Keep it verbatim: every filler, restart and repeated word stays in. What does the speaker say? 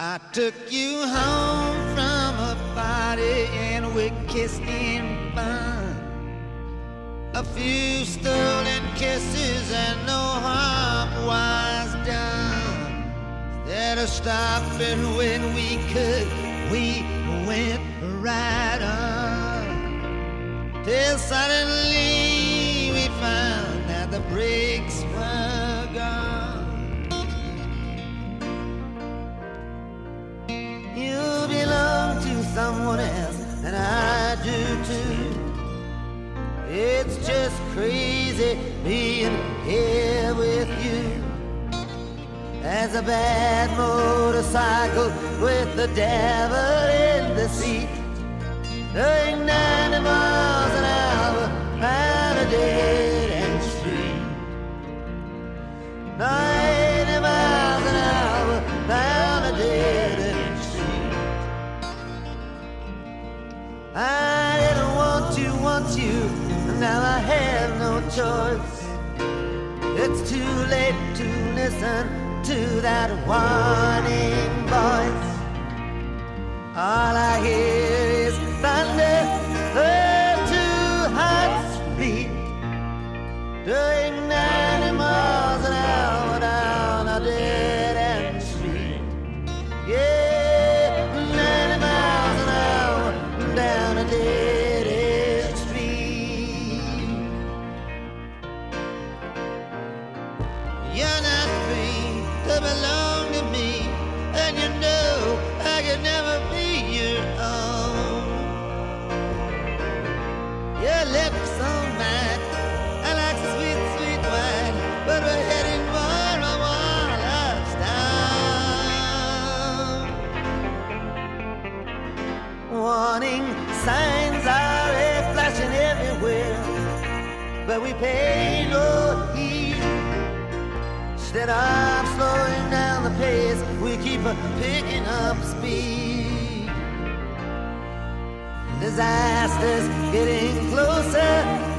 I took you home from a party and we kissed in fun. A few stolen kisses and no harm was done. Instead of stopping when we could, we went right on. Till suddenly we found that the brakes were gone. You belong to someone else, and I do too. It's just crazy being here with you. As a bad motorcycle with the devil in the seat, doing ninety miles an hour down a dead-end street. ninety miles an hour down a dead-end street. I didn't want to want you, now I have no choice. It's too late to listen to that warning voice. All I hear is thunder, the two hearts beat, doing ninety miles an hour down a dead-end street. Yeah, ninety miles an hour down a dead-end street. You're not free to belong to me, and you know I could never be your own. Your lips on mine, I like sweet, sweet wine, but we're heading for a wall of stone. Warning signs are flashing everywhere, but we pay no heed. Instead of slowing down the pace, we keep picking up speed. Disaster's getting closer,